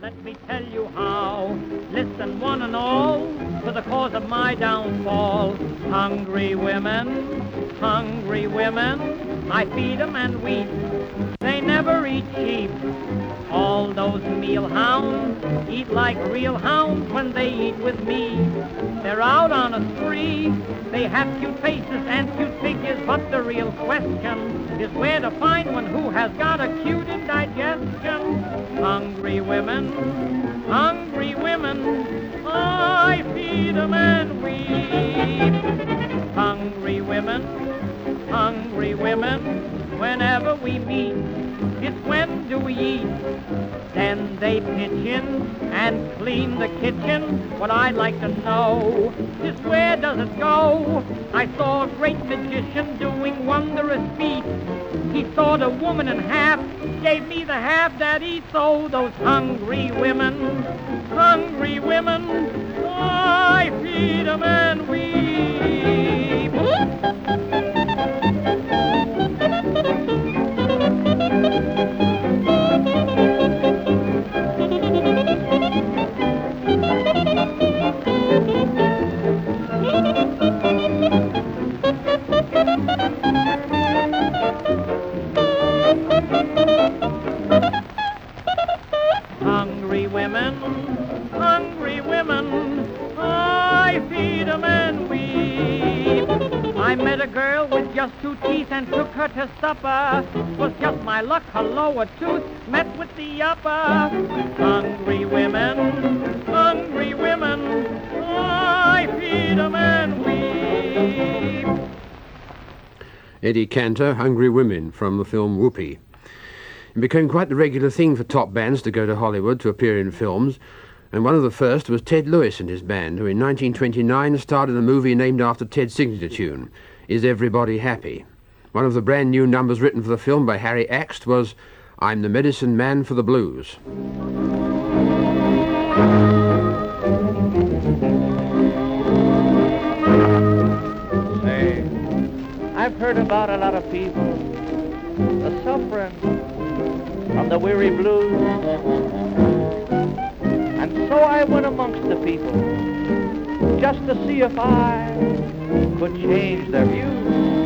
Let me tell you how. Listen, one and all, to the cause of my downfall. Hungry women, I feed 'em and weep. They never eat sheep. All those meal hounds eat like real hounds when they eat with me. They're out on a spree. They have cute faces and cute figures, but the real question is where to find one who has got a cute indigestion. Hungry women, I feed 'em and weep. Hungry women, whenever we meet, it's when do we eat? Then they pitch in and clean the kitchen. What I'd like to know is where does it go? I saw a great magician doing wondrous feats. He sawed a woman in half, gave me the half that eats. Oh, those hungry women, I feed 'em and weep. Hungry women, I feed 'em and weep. I met a girl with just 2 teeth and took her to supper. Was just my luck, her lower tooth met with the upper. Hungry women, I feed 'em and weep. Eddie Cantor, Hungry Women, from the film Whoopee. It became quite the regular thing for top bands to go to Hollywood to appear in films, and one of the first was Ted Lewis and his band, who in 1929 starred in a movie named after Ted's signature tune, Is Everybody Happy? One of the brand new numbers written for the film by Harry Axt was I'm the Medicine Man for the Blues. Say, I've heard about a lot of people, the suffering from the weary blues. And so I went amongst the people just to see if I could change their views.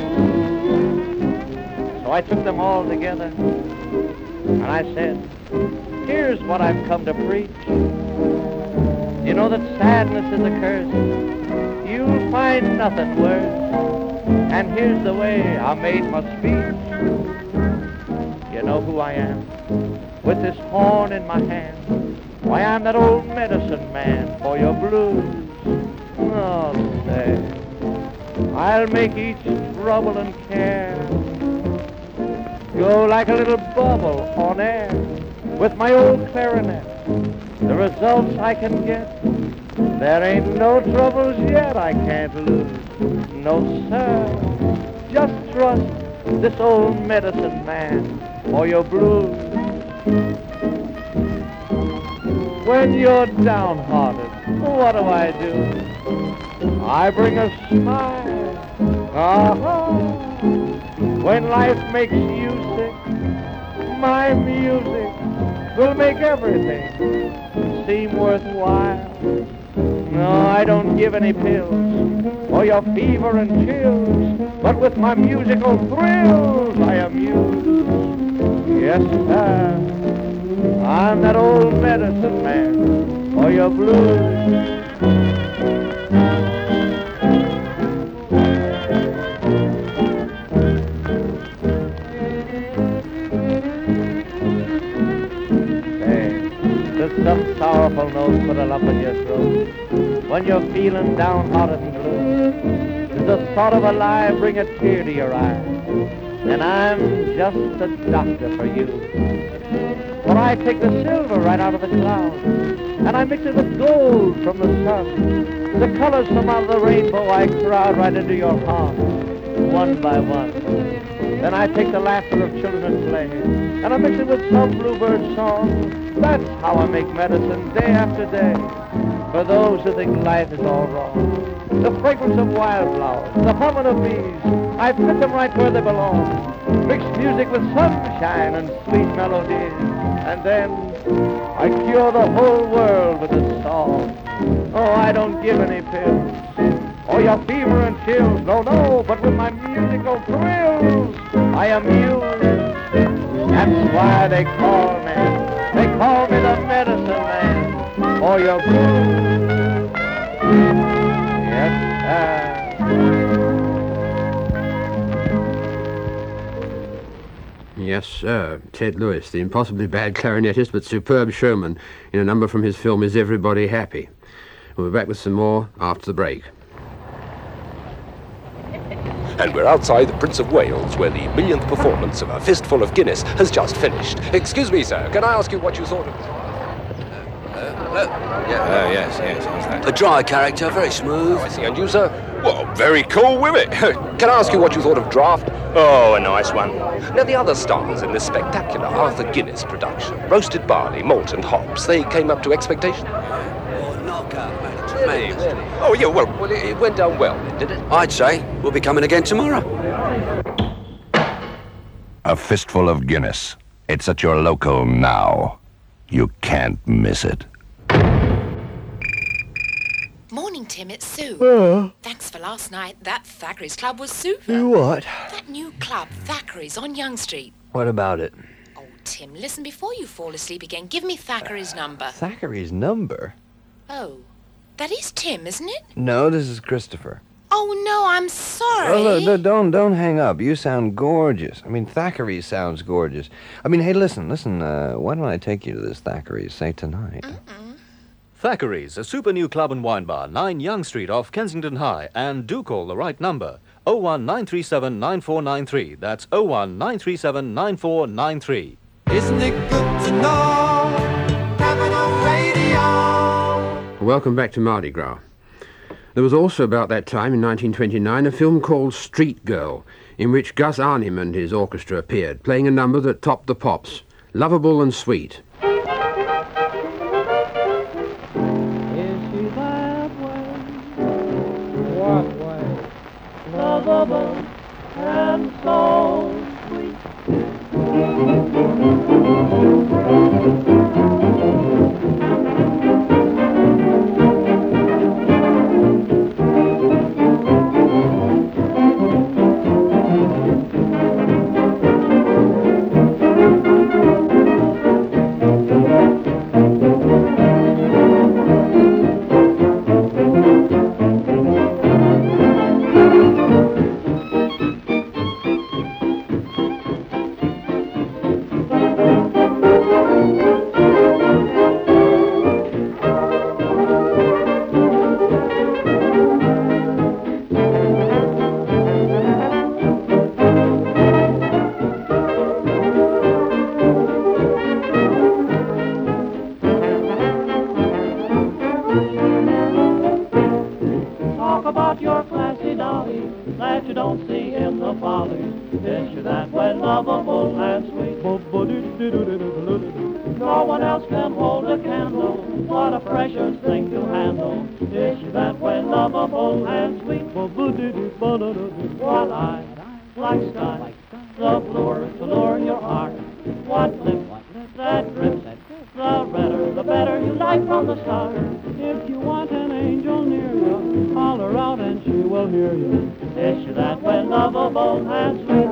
So I took them all together and I said, here's what I've come to preach. You know that sadness is a curse. You'll find nothing worse. And here's the way I made my speech. You know who I am, with this horn in my hand. Why, I'm that old medicine man for your blues. Oh, say, I'll make each trouble and care go like a little bubble on air. With my old clarinet, the results I can get, there ain't no troubles yet I can't lose. No, sir, just trust this old medicine man for your blues. When you're downhearted, what do? I bring a smile. When life makes you sick, my music will make everything seem worthwhile. No, I don't give any pills for your fever and chills, but with my musical thrills I amuse. Yes, sir, I'm that old medicine man for your blues. Some sorrowful note put a lump in your throat when you're feeling downhearted and blue. Does the thought of a lie bring a tear to your eye? Then I'm just the doctor for you. For I take the silver right out of the clouds, and I mix it with gold from the sun. The colors from out of the rainbow I crowd right into your heart, one by one. Then I take the laughter of children at play, and I mix it with some bluebird song. That's how I make medicine day after day for those who think life is all wrong. The fragrance of wildflowers, the humming of bees, I put them right where they belong. Mix music with sunshine and sweet melodies. and then I cure the whole world with a song. Oh, I don't give any pills, or your fever and chills, no, no, but with my musical thrills, I amuse. That's why they call me the medicine man, for your blues. Yes, sir. Yes, sir. Ted Lewis, the impossibly bad clarinetist but superb showman in a number from his film Is Everybody Happy? We'll be back with some more after the break. And we're outside the Prince of Wales, where the millionth performance of A Fistful of Guinness has just finished. Excuse me, sir, can I ask you what you thought of... Yes, how's that? A dry character, very smooth. I see, and you, sir? Well, very cool with it. Can I ask you what you thought of Draft? Oh, a nice one. Now, the other stars in this spectacular Arthur Guinness production, roasted barley, malt and hops, they came up to expectation? Knockout, man. Oh, yeah, well, it went down well, did it? I'd say we'll be coming again tomorrow. A Fistful of Guinness. It's at your local now. You can't miss it. Morning, Tim, it's Sue. Thanks for last night. That Thackeray's Club was super. What? That new club, Thackeray's, on Young Street. What about it? Oh, Tim, listen before you fall asleep again. Give me Thackeray's number. Thackeray's number? Oh, that is Tim, isn't it? No, this is Christopher. Oh, no, I'm sorry. Oh, look, don't hang up. You sound gorgeous. I mean, Thackeray sounds gorgeous. I mean, hey, listen, why don't I take you to this Thackeray's, say, tonight? Thackeray's, a super new club and wine bar, 9 Young Street off Kensington High. And do call the right number, 01937-9493. That's 01937-9493. Isn't it good to know Capital Radio? Welcome back to Mardi Gras. There was also about that time, in 1929, a film called Street Girl, in which Gus Arnhem and his orchestra appeared, playing a number that topped the pops, Lovable and Sweet. Lovable and so sweet. No one else can hold a candle. What a precious thing to handle. Is she that way lovable and sweet? What eyes like sky, the bluer to lure your heart. What lips that drips, the redder, the better you like from the start. If you want an angel near you, holler out and she will hear you. Is she that way lovable and sweet?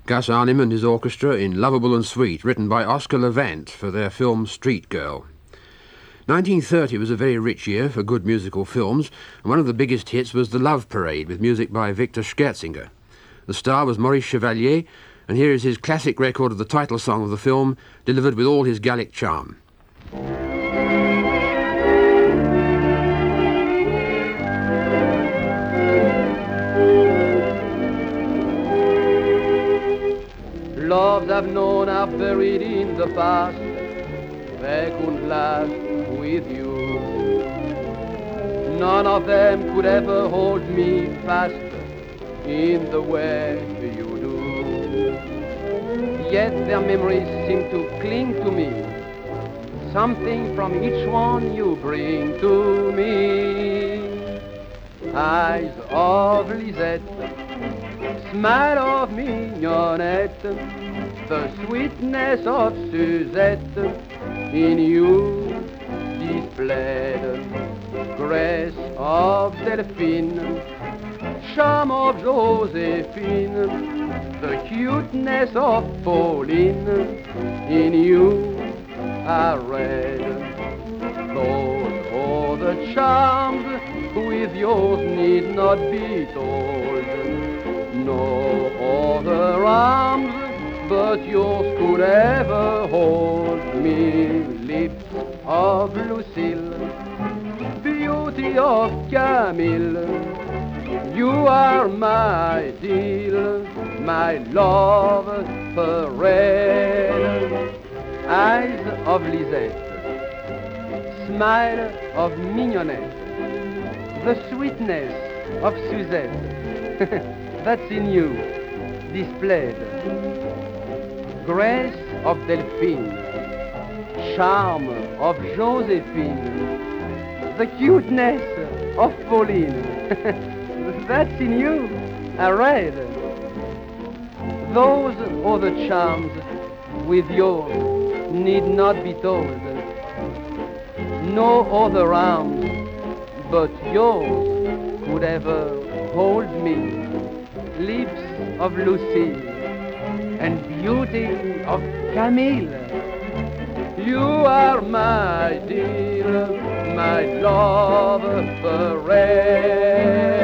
Gus Arnim and his orchestra in Lovable and Sweet, written by Oscar Levant for their film Street Girl. 1930 was a very rich year for good musical films, and one of the biggest hits was The Love Parade, with music by Victor Scherzinger. The star was Maurice Chevalier, and here is his classic record of the title song of the film, delivered with all his Gallic charm. Loves I've known are buried in the past, they couldn't last with you. None of them could ever hold me fast in the way you do. Yet their memories seem to cling to me, something from each one you bring to me. Eyes of Lisette, smile of Mignonette, the sweetness of Suzette in you displayed, grace of Delphine, charm of Josephine, the cuteness of Pauline in you arrayed. Those other charms with yours need not be told. No other arms but yours could ever hold me. Lips of Lucille, beauty of Camille, you are my deal, my love parade. Eyes of Lisette, smile of Mignonette, the sweetness of Suzette, that's in you displayed. Grace of Delphine, charm of Josephine, the cuteness of Pauline, that's in you arrayed. Those other charms with yours need not be told. No other arms but yours could ever hold me. Lips of Lucille and beauty of Camille, you are my dear, my love parade.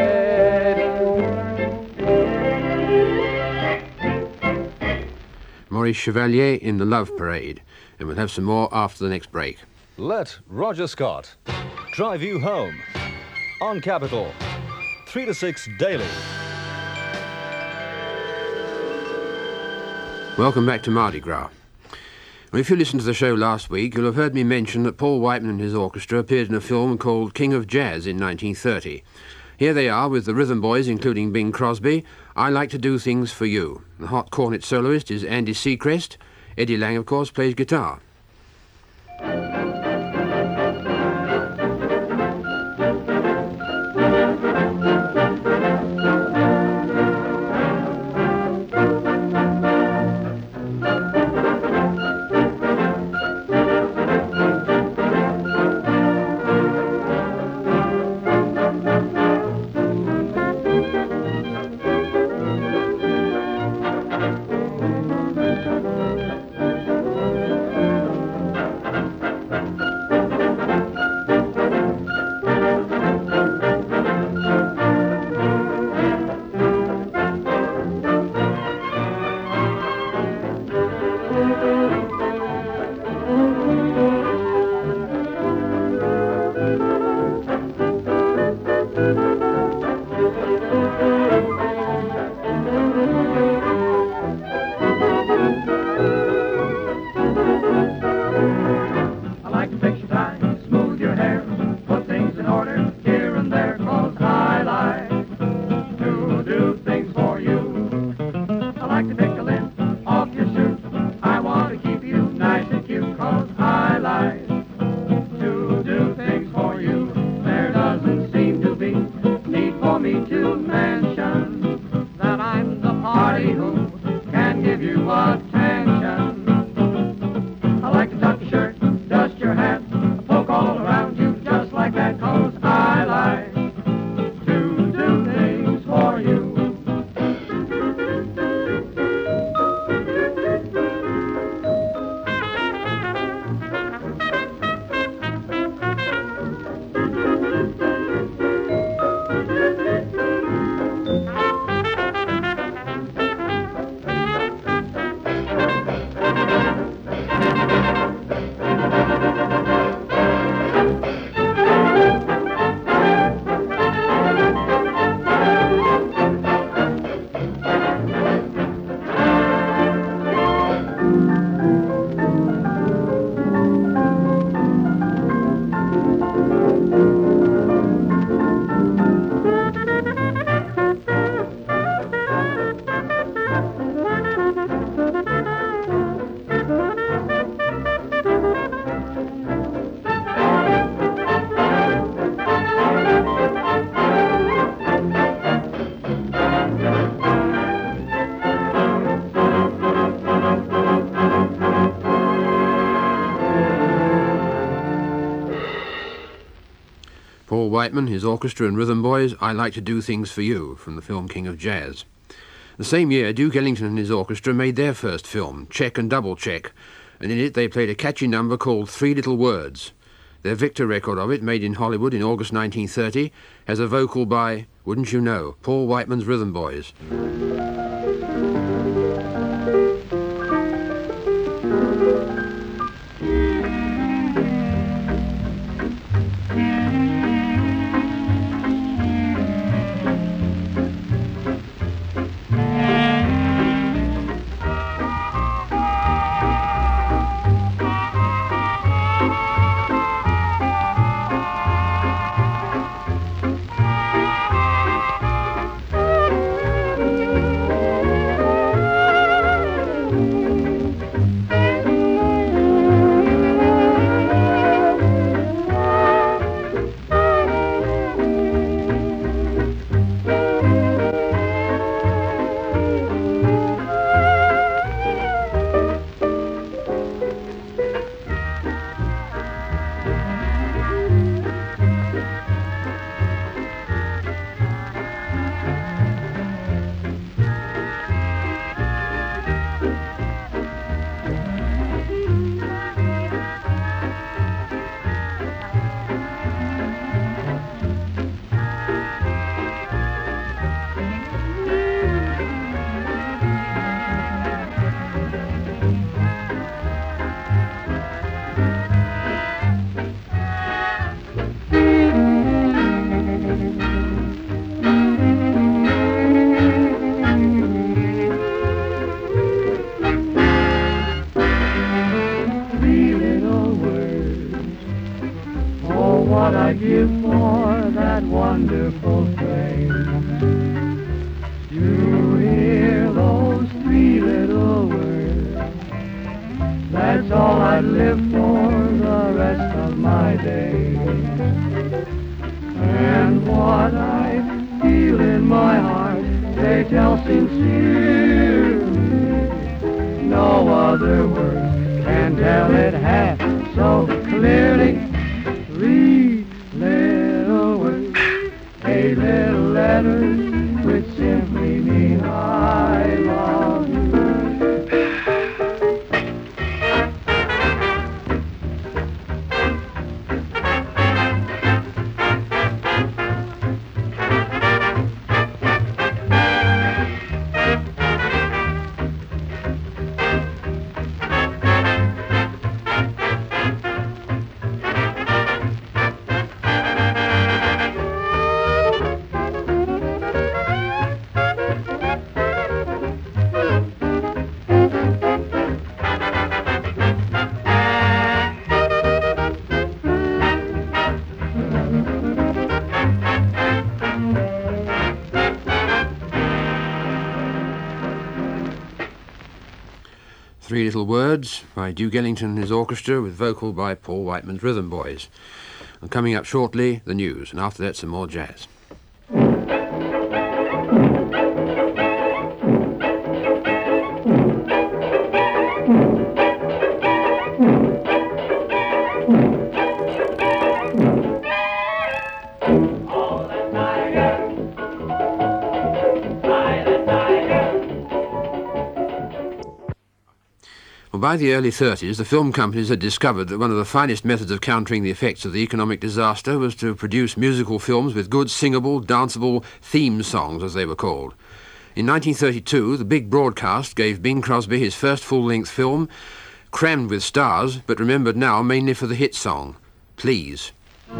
Maurice Chevalier in The Love Parade, and we'll have some more after the next break. Let Roger Scott drive you home on Capital, 3 to 6 daily. Welcome back to Mardi Gras. Well, if you listened to the show last week, you'll have heard me mention that Paul Whiteman and his orchestra appeared in a film called King of Jazz in 1930. Here they are with the Rhythm Boys, including Bing Crosby, I Like to Do Things for You. The hot cornet soloist is Andy Seacrest. Eddie Lang, of course, plays guitar. Paul Whiteman, his orchestra and rhythm boys, I Like to Do Things for You, from the film King of Jazz. The same year, Duke Ellington and his orchestra made their first film, Check and Double Check, and in it they played a catchy number called Three Little Words. Their Victor record of it, made in Hollywood in August 1930, has a vocal by, wouldn't you know, Paul Whiteman's Rhythm Boys. Three Little Words by Duke Ellington and his orchestra with vocal by Paul Whiteman's Rhythm Boys. And coming up shortly, the news, and after that some more jazz. Well, by the early 30s, the film companies had discovered that one of the finest methods of countering the effects of the economic disaster was to produce musical films with good singable, danceable theme songs, as they were called. In 1932, the big broadcast gave Bing Crosby his first full-length film, crammed with stars, but remembered now mainly for the hit song, Please.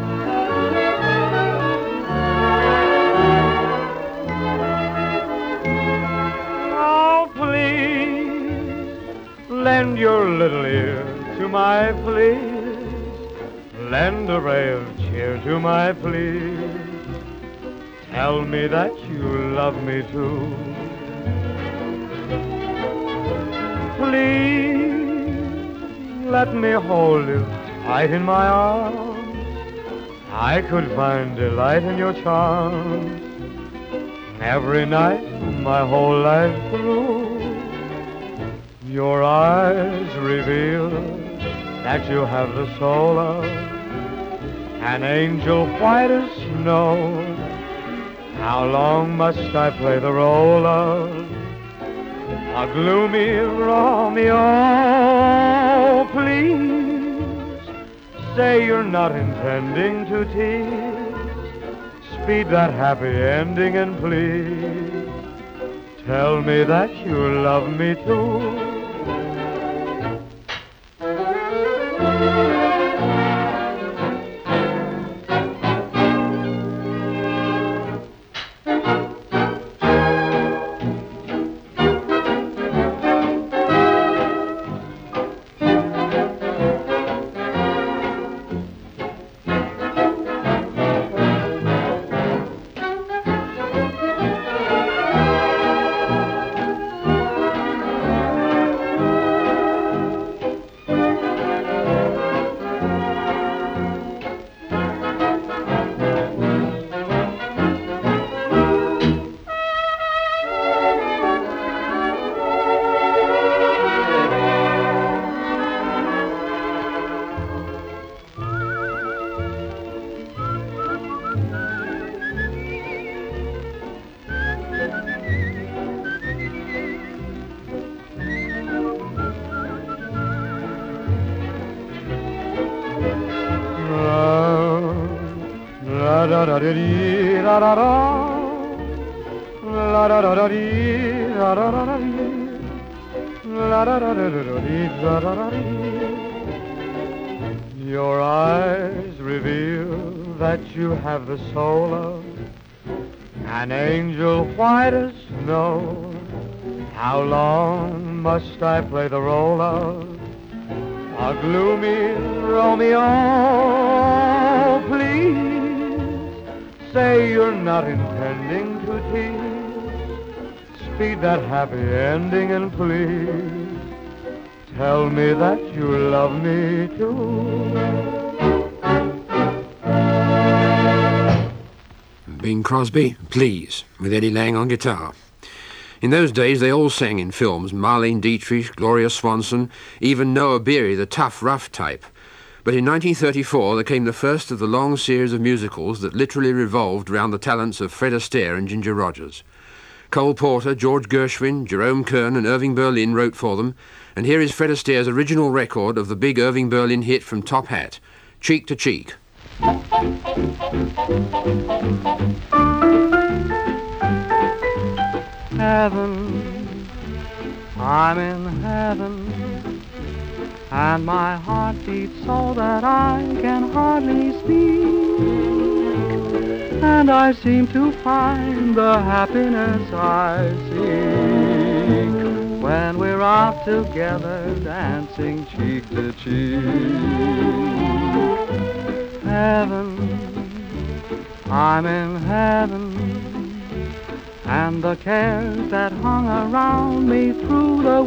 Lend your little ear to my pleas. Lend a ray of cheer to my pleas. Tell me that you love me too. Please let me hold you tight in my arms. I could find delight in your charms every night my whole life through. Your eyes reveal that you have the soul of an angel white as snow. How long must I play the role of a gloomy Romeo? Please say you're not intending to tease. Speed that happy ending and please tell me that you love me too. Your eyes reveal that you have the soul of an angel white as snow. How long must I play the role of a gloomy Romeo? Please say you're not intending to tease. Speed that happy ending and please tell me that you love me too. Bing Crosby, Please, with Eddie Lang on guitar. In those days, they all sang in films, Marlene Dietrich, Gloria Swanson, even Noah Beery, the tough, rough type. But in 1934, there came the first of the long series of musicals that literally revolved around the talents of Fred Astaire and Ginger Rogers. Cole Porter, George Gershwin, Jerome Kern and Irving Berlin wrote for them, and here is Fred Astaire's original record of the big Irving Berlin hit from Top Hat, Cheek to Cheek. Heaven, I'm in heaven, and my heart beats so that I can hardly speak, and I seem to find the happiness I seek when we're out together dancing cheek to cheek. Heaven, I'm in heaven, and the cares that hung around me through the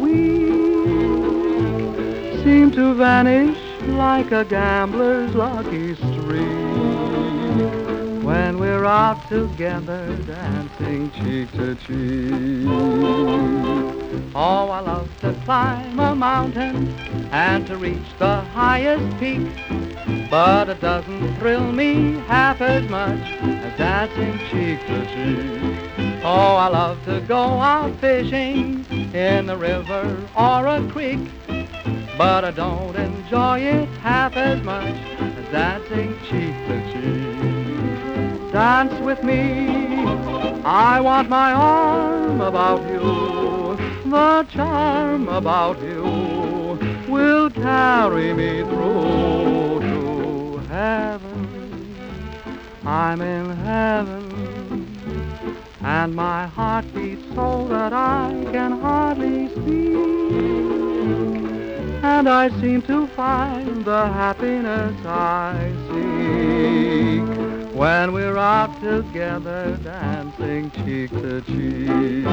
week seem to vanish like a gambler's lucky streak when we're out together dancing cheek to cheek. Oh, I love to climb a mountain and to reach the highest peak, but it doesn't thrill me half as much as dancing cheek to cheek. Oh, I love to go out fishing in the river or a creek, but I don't enjoy it half as much as dancing cheek to cheek. Dance with me, I want my arm about you. The charm about you will carry me through to heaven. I'm in heaven, and my heart beats so that I can hardly speak, and I seem to find the happiness I seek when we're out together dancing cheek to cheek.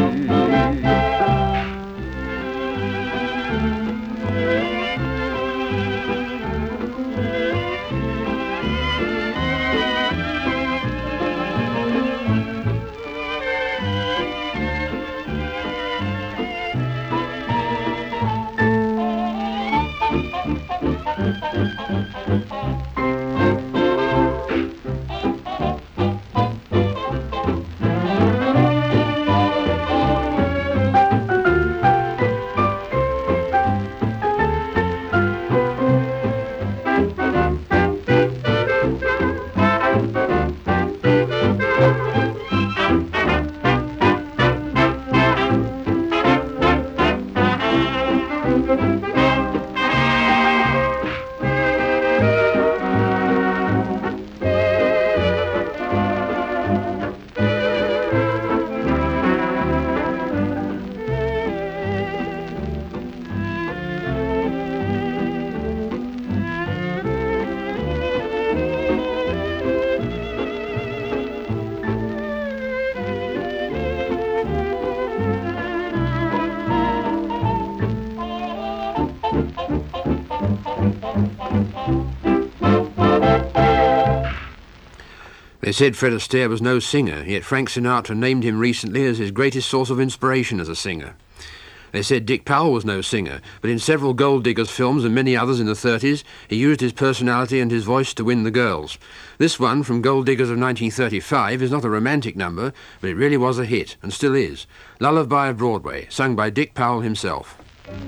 They said Fred Astaire was no singer, yet Frank Sinatra named him recently as his greatest source of inspiration as a singer. They said Dick Powell was no singer, but in several Gold Diggers films and many others in the 30s, he used his personality and his voice to win the girls. This one, from Gold Diggers of 1935, is not a romantic number, but it really was a hit, and still is. Lullaby of Broadway, sung by Dick Powell himself.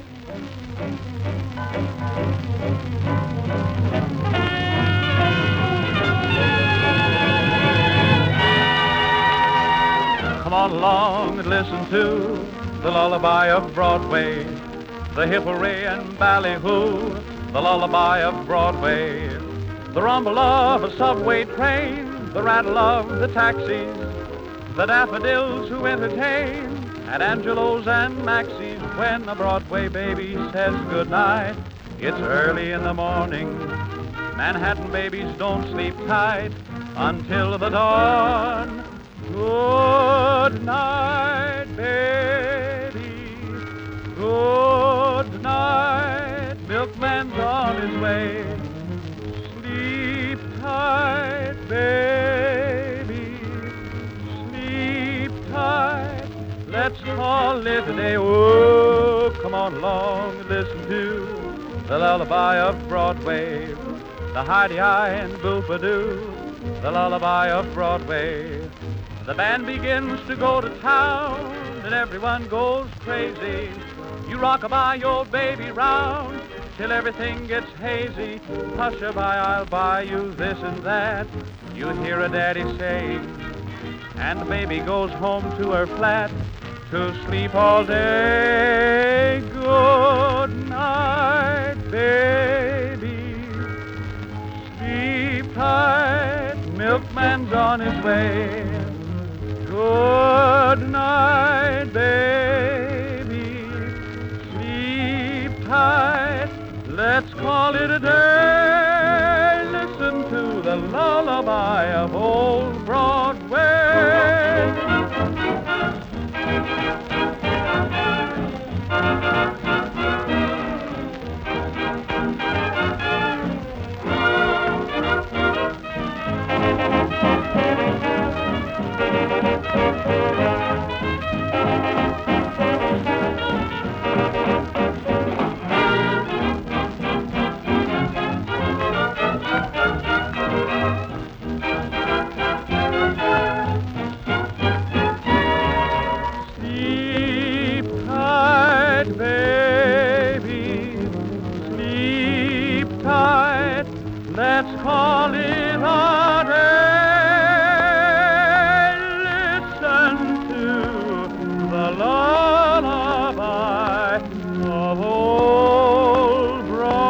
Come on along and listen to the lullaby of Broadway, the hip hooray and ballyhoo, the lullaby of Broadway, the rumble of a subway train, the rattle of the taxis, the daffodils who entertain at Angelo's and Maxie's. When a Broadway baby says goodnight, it's early in the morning. Manhattan babies don't sleep tight until the dawn. Good night, baby. Good night. Milkman's on his way. Sleep tight, baby. Sleep tight. Let's call it a day. Oh, come on along and listen to the lullaby of Broadway. The Heidi-Hi and Boop-a-Doo, the lullaby of Broadway. The band begins to go to town, and everyone goes crazy. You rock-a-bye your baby round till everything gets hazy. Hush-a-bye, I'll buy you this and that, you hear a daddy saying. And the baby goes home to her flat to sleep all day. Good night, baby. Sleep tight, milkman's on his way. Good night, baby. Sleep tight. Let's call it a day. Listen to the lullaby of old Broadway. Let's call it a day. Listen to the lullaby of old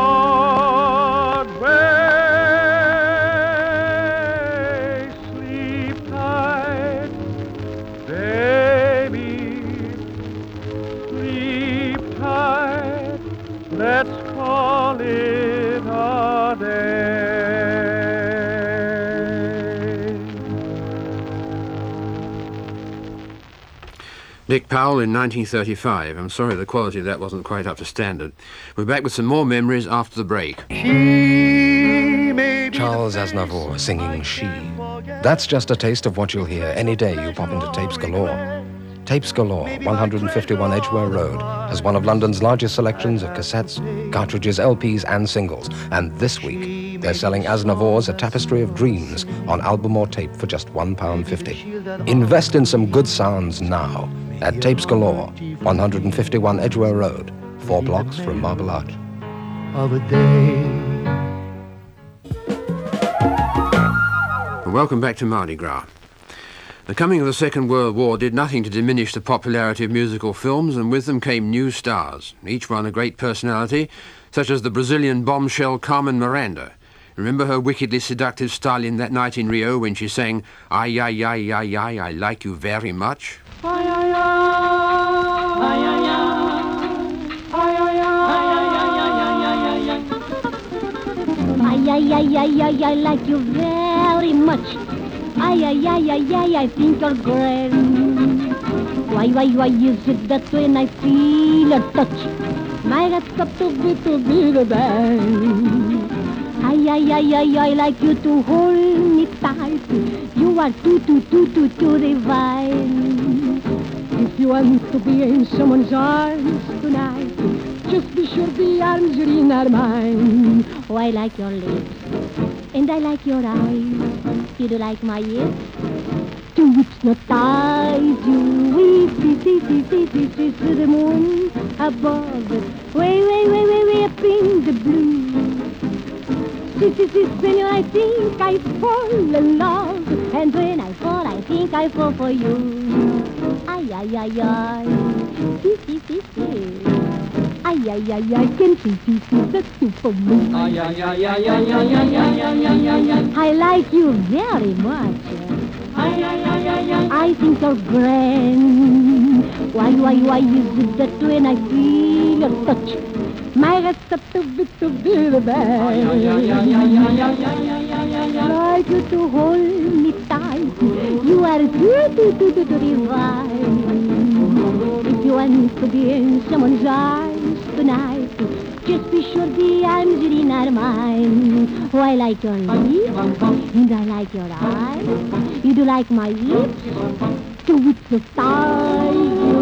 Broadway. Sleep tight, baby. Sleep tight. Let's call it a day. Dick Powell in 1935. I'm sorry the quality of that wasn't quite up to standard. We're back with some more memories after the break. Charles Aznavour singing She. That's just a taste of what you'll hear any day you pop into Tapes Galore. Tapes Galore, 151 Edgware Road, has one of London's largest selections of cassettes, cartridges, LPs and singles. And this week, they're selling Aznavour's A Tapestry of Dreams on album or tape for just £1.50. Invest in some good sounds now at Tapes Galore, 151 Edgware Road, 4 blocks from Marble Arch. Of a day. Welcome back to Mardi Gras. The coming of the Second World War did nothing to diminish the popularity of musical films, and with them came new stars, each one a great personality, such as the Brazilian bombshell Carmen Miranda. Remember her wickedly seductive style in That Night in Rio when she sang, "Ay, ay, ay, ay, ay, I like you very much"? Ay, ay, ay, ay, ay, ay, ay, ay, ay, ay, ay, I like you very much. Ay, ay, ay, ay, ay, I think you're grand. Why is it that when I feel a touch, my heart's up to be the band? Ay, ay, ay, ay, I like you to hold me tight. You are too divine. If you want to be in someone's arms tonight, just be sure the arms you're in are mine. Oh, I like your lips, and I like your eyes. You do like my ears? Two whips not ties you. We see the moon above. Way up in the blue. See, senor, I think I fall in love. And when I fall, I think I fall for you. Ay, ay, ay, ay. See. Ay, ay, ay, I can see, that's you for me. ay, ay, ay, ay, ay, ay, ay, ay, ay, ay, ay. I like you very much. Ay, ay, ay, ay, ay. I think you're grand. Why is it that when I feel your touch, my heart's up to be the best? Ay, ay, ay, ay, ay, ay, ay, ay, ay, ay. Like you to hold me tight. You are too divine. If you want to be in someone's arms tonight, just be sure the arms you're in are mine. Oh, I like your lips, and I like your eyes. You do like my lips, two whips of thighs.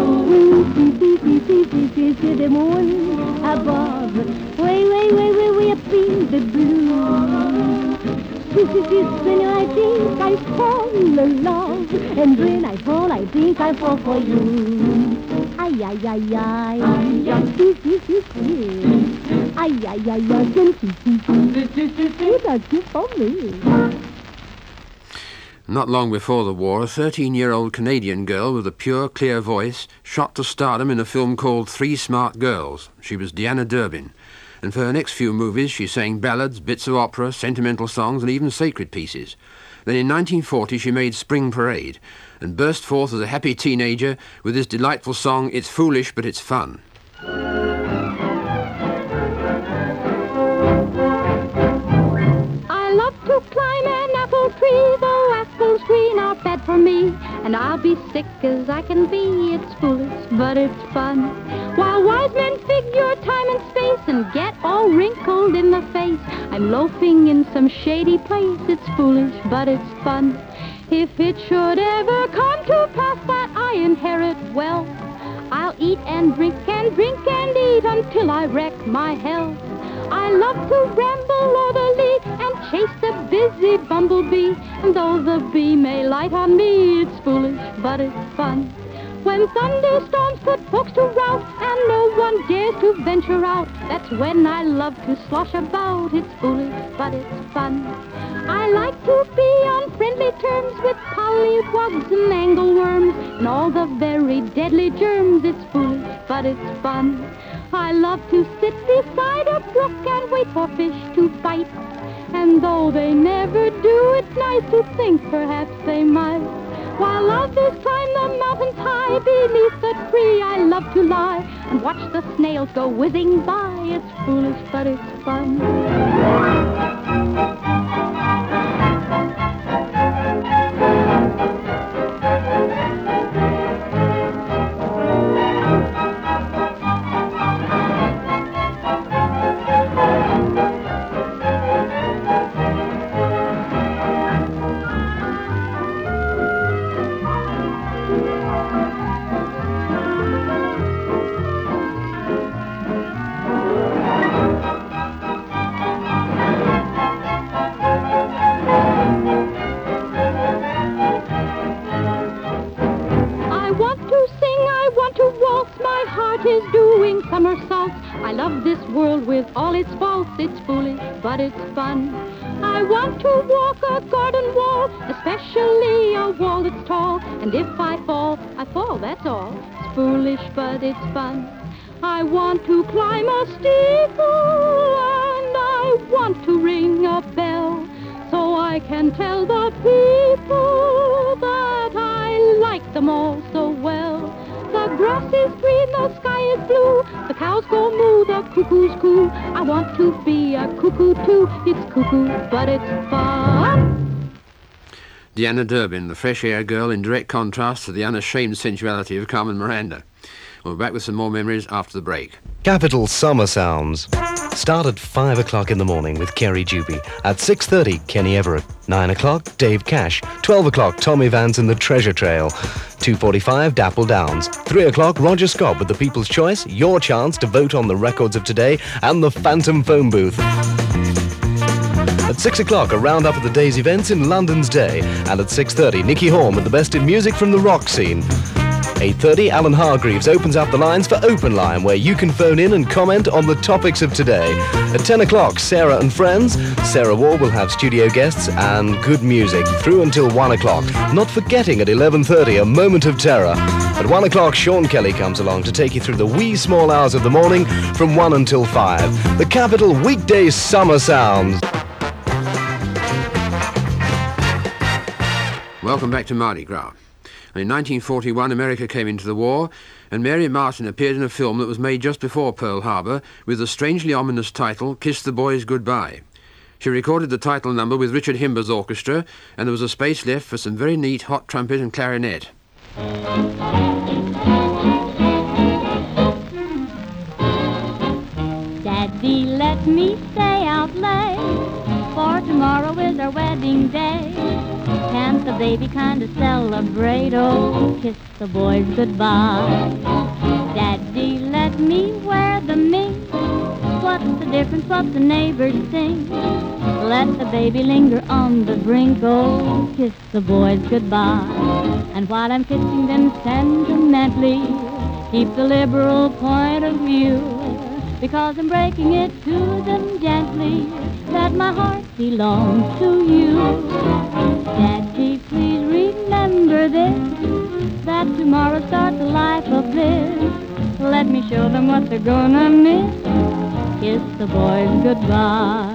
You see the moon above. Way up in the blue. See, senor, I think I fall in love. And when I fall, I think I fall for you. Ay, ay, ay, ay. Ay, ay, ay, ay. That's you for me. Not long before the war, a 13-year-old Canadian girl with a pure, clear voice shot to stardom in a film called Three Smart Girls. She was Deanna Durbin. And for her next few movies, she sang ballads, bits of opera, sentimental songs, and even sacred pieces. Then in 1940, she made Spring Parade and burst forth as a happy teenager with this delightful song, It's Foolish, But It's Fun. I love to climb an apple tree, though apples green are bad for me. And I'll be sick as I can be, it's foolish, but it's fun. While wise men figure time and space and get all wrinkled in the face, I'm loafing in some shady place. It's foolish, but it's fun. If it should ever come to pass that I inherit wealth, I'll eat and drink and drink and eat until I wreck my health. I love to ramble orderly and chase the busy bumblebee, and though the bee may light on me, it's foolish, but it's fun. When thunderstorms put folks to rout and no one dares to venture out, that's when I love to slosh about. It's foolish, but it's fun. I like to be on friendly terms with pollywogs and angleworms and all the very deadly germs. It's foolish, but it's fun. I love to sit beside a brook and wait for fish to bite, and though they never do, it's nice to think perhaps they might. While others climb the mountains high, beneath the tree I love to lie and watch the snails go whizzing by. It's foolish, but it's fun. I love this world with all its faults. It's foolish, but it's fun. I want to walk a garden wall, especially a wall that's tall. And if I fall, that's all. It's foolish, but it's fun. I want to climb a steeple, and I want to ring a bell, so I can tell the people that I like them all so well. The grass is green, the sky is blue, the cows go moo, the cuckoos coo. I want to be a cuckoo too. It's cuckoo, but it's fun. Deanna Durbin, the fresh air girl, in direct contrast to the unashamed sensuality of Carmen Miranda. We'll be back with some more memories after the break. Capital Summer Sounds. Start at 5 o'clock in the morning with Kerry Juby. At 6:30, Kenny Everett. 9 o'clock, Dave Cash. 12 o'clock, Tommy Vance and the Treasure Trail. 2:45, Dapple Downs. 3 o'clock, Roger Scott with The People's Choice. Your chance to vote on the records of today and the Phantom Phone Booth. At 6 o'clock, a roundup of the day's events in London's Day. And at 6:30, Nicky Horn with the best in music from the rock scene. 8:30, Alan Hargreaves opens up the lines for Open Line, where you can phone in and comment on the topics of today. At 10 o'clock, Sarah and Friends. Sarah Ward will have studio guests and good music through until 1 o'clock. Not forgetting at 11:30, A Moment of Terror. At 1 o'clock, Sean Kelly comes along to take you through the wee small hours of the morning from 1 until 5. The Capital Weekday Summer Sounds. Welcome back to Mardi Gras. In 1941, America came into the war, and Mary Martin appeared in a film that was made just before Pearl Harbor with the strangely ominous title, Kiss the Boys Goodbye. She recorded the title number with Richard Himber's orchestra, and there was a space left for some very neat hot trumpet and clarinet. Daddy, let me stay out late, for tomorrow is our wedding day. Can't the baby kind of celebrate? Oh, kiss the boys goodbye. Daddy, let me wear the mink. What's the difference what the neighbors think? Let the baby linger on the brink. Oh, kiss the boys goodbye. And while I'm kissing them sentimentally, keep the liberal point of view, because I'm breaking it to them gently, that my heart belongs to you. Daddy, please remember this, that tomorrow starts a life of bliss. Let me show them what they're gonna miss. Kiss the boys goodbye.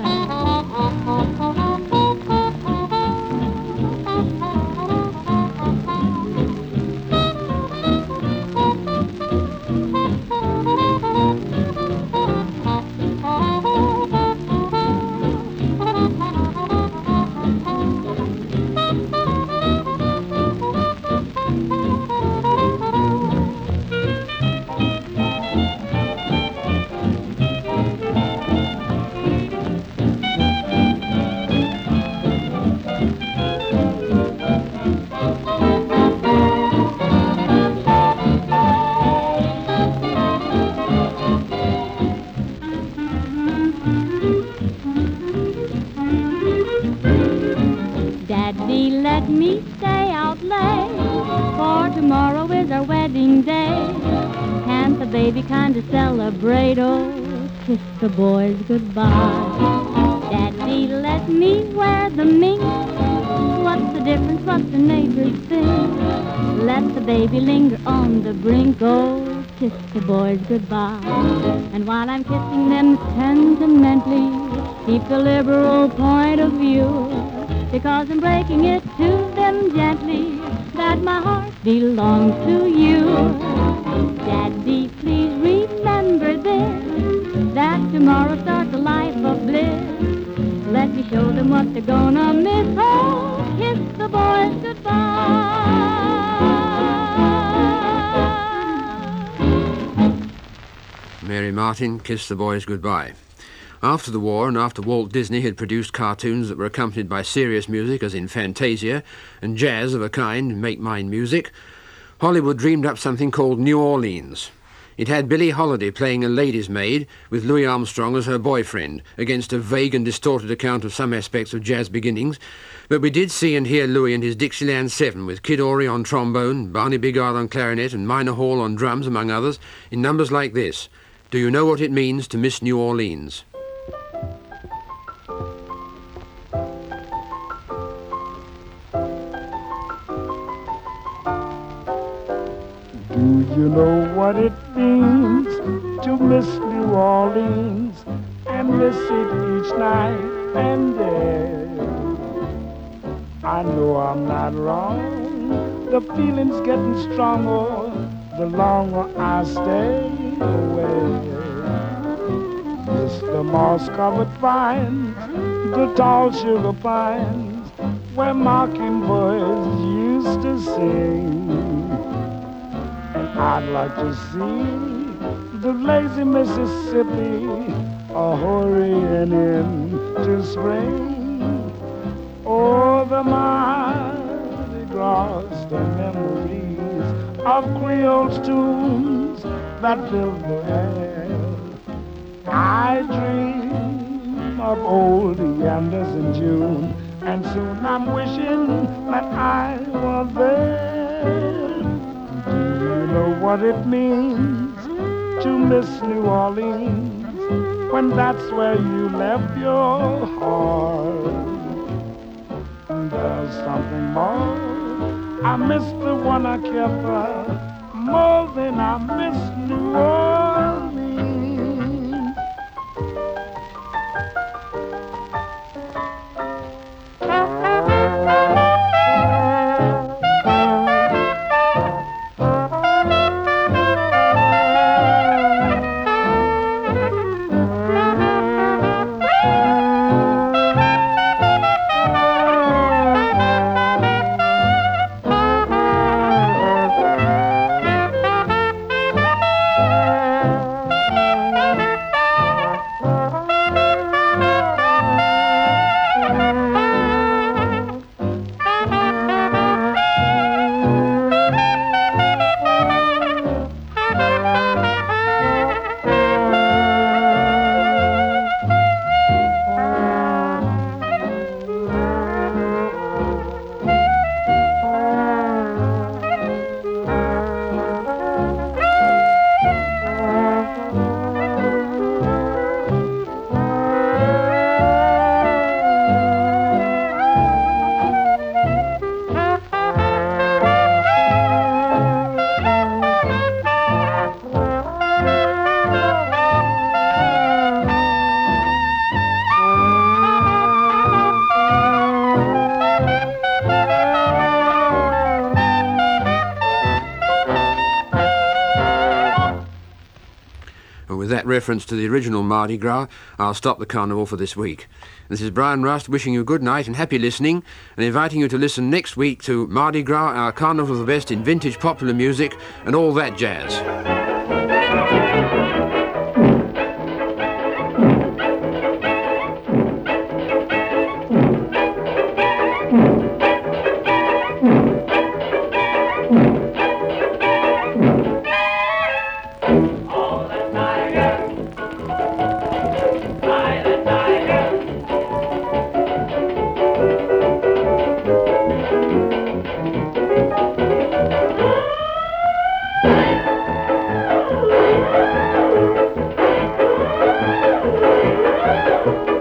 Daddy, let me stay out late, for tomorrow is our wedding day. Can't the baby kind of celebrate? Oh, kiss the boys goodbye. Daddy, let me wear the mink. What's the difference what the neighbors think? Let the baby linger on the brink. Oh, kiss the boys goodbye. And while I'm kissing them sentimentally, keep the liberal point of view, because I'm breaking it to them gently, that my heart belongs to you. Daddy, please remember this, that tomorrow starts a life of bliss. Let me show them what they're gonna miss. Oh, kiss the boys goodbye. Mary Martin, Kiss the Boys Goodbye. After the war, and after Walt Disney had produced cartoons that were accompanied by serious music, as in Fantasia, and jazz of a kind, Make Mine Music, Hollywood dreamed up something called New Orleans. It had Billie Holiday playing a lady's maid, with Louis Armstrong as her boyfriend, against a vague and distorted account of some aspects of jazz beginnings. But we did see and hear Louis and his Dixieland Seven, with Kid Ory on trombone, Barney Bigard on clarinet, and Minor Hall on drums, among others, in numbers like this: Do you know what it means to miss New Orleans? Do you know what it means to miss New Orleans and miss it each night and day? I know I'm not wrong. The feeling's getting stronger the longer I stay away. Miss the moss-covered vines, the tall sugar pines, where mockingbirds used to sing. And I'd like to see the lazy Mississippi hurrying into spring. Oh, the Mardi Gras, the memories of Creole's tunes that fill the air. I dream of old Yanders in June, and soon I'm wishing that I were there. Do you know what it means to miss New Orleans when that's where you left your heart? And there's something more. I miss the one I care for more than I miss New Orleans. With that reference to the original Mardi Gras, I'll stop the carnival for this week. This is Brian Rust wishing you good night and happy listening, and inviting you to listen next week to Mardi Gras, our carnival of the best in vintage popular music and all that jazz. Thank you.